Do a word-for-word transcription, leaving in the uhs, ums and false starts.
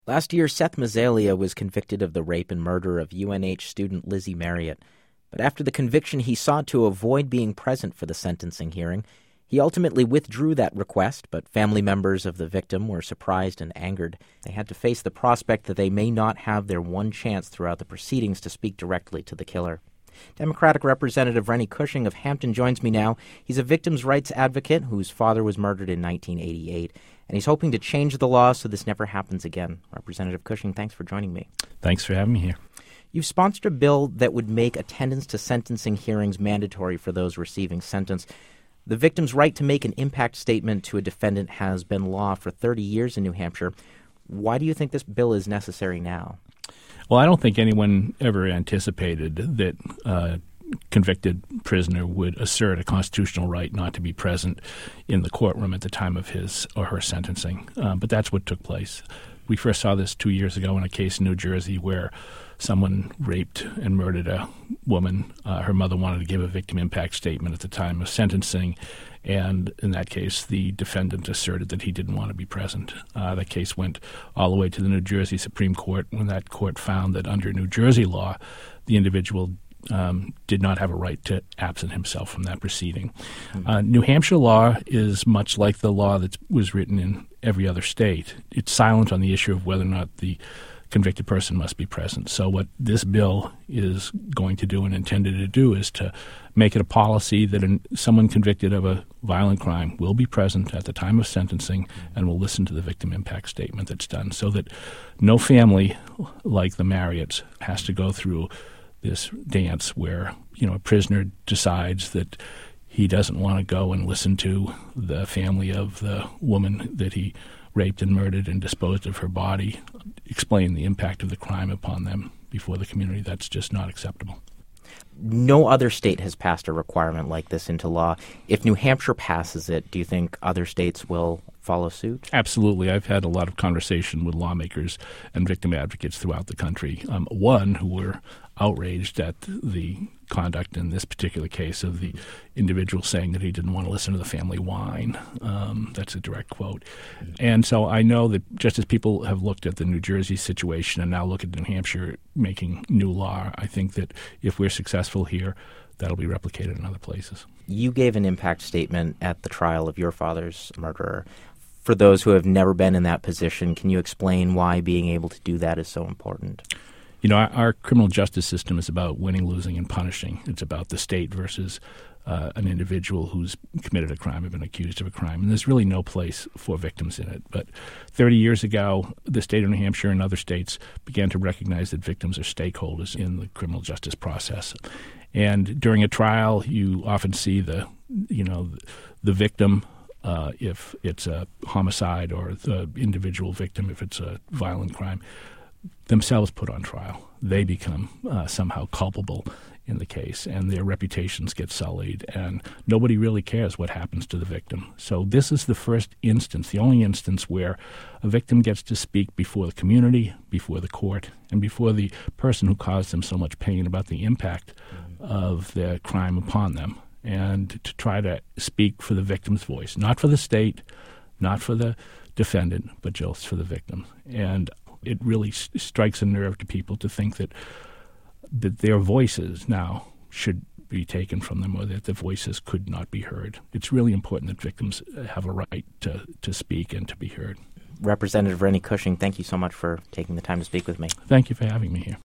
Last year, Seth Mazelia was convicted of the rape and murder of U N H student Lizzie Marriott. But after the conviction, he sought to avoid being present for the sentencing hearing. He ultimately withdrew that request, but family members of the victim were surprised and angered. They had to face the prospect that they may not have their one chance throughout the proceedings to speak directly to the killer. Democratic Representative Rennie Cushing of Hampton joins me now. He's a victims' rights advocate whose father was murdered in nineteen eighty-eight, and he's hoping to change the law so this never happens again. Representative Cushing, thanks for joining me. Thanks for having me here. You've sponsored a bill that would make attendance to sentencing hearings mandatory for those receiving sentence. The victim's right to make an impact statement to a defendant has been law for thirty years in New Hampshire. Why do you think this bill is necessary now? Well, I don't think anyone ever anticipated that a convicted prisoner would assert a constitutional right not to be present in the courtroom at the time of his or her sentencing. Uh, but that's what took place. We first saw this two years ago in a case in New Jersey where someone raped and murdered a woman. Uh, her mother wanted to give a victim impact statement at the time of sentencing, and in that case, the defendant asserted that he didn't want to be present. Uh, the case went all the way to the New Jersey Supreme Court when that court found that under New Jersey law, the individual um, did not have a right to absent himself from that proceeding. Mm-hmm. Uh, New Hampshire law is much like the law that was written in every other state. It's silent on the issue of whether or not the convicted person must be present. So what this bill is going to do and intended to do is to make it a policy that an, someone convicted of a violent crime will be present at the time of sentencing and will listen to the victim impact statement that's done, so that no family like the Marriotts has to go through this dance where, you know, a prisoner decides that he doesn't want to go and listen to the family of the woman that he raped and murdered and disposed of her body, explain the impact of the crime upon them before the community. That's just not acceptable. No other state has passed a requirement like this into law. If New Hampshire passes it, do you think other states will follow suit? Absolutely. I've had a lot of conversation with lawmakers and victim advocates throughout the country. Um, one who were outraged at the conduct in this particular case of the individual saying that he didn't want to listen to the family whine. Um, that's a direct quote. And so I know that just as people have looked at the New Jersey situation and now look at New Hampshire making new law, I think that if we're successful here, that'll be replicated in other places. You gave an impact statement at the trial of your father's murderer. For those who have never been in that position, can you explain why being able to do that is so important? You know, our, our criminal justice system is about winning, losing, and punishing. It's about the state versus uh, an individual who's committed a crime or been accused of a crime. And there's really no place for victims in it. But thirty years ago, the state of New Hampshire and other states began to recognize that victims are stakeholders in the criminal justice process. And during a trial, you often see the, you know, the victim, uh, if it's a homicide, or the individual victim if it's a violent crime, themselves put on trial. They become uh, somehow culpable in the case, and their reputations get sullied, and nobody really cares what happens to the victim. So this is the first instance, the only instance where a victim gets to speak before the community, before the court, and before the person who caused them so much pain about the impact of their crime upon them, and to try to speak for the victim's voice, not for the state, not for the defendant, but just for the victim. And it really strikes a nerve to people to think that that their voices now should be taken from them, or that their voices could not be heard. It's really important that victims have a right to, to speak and to be heard. Representative Rennie Cushing, thank you so much for taking the time to speak with me. Thank you for having me here.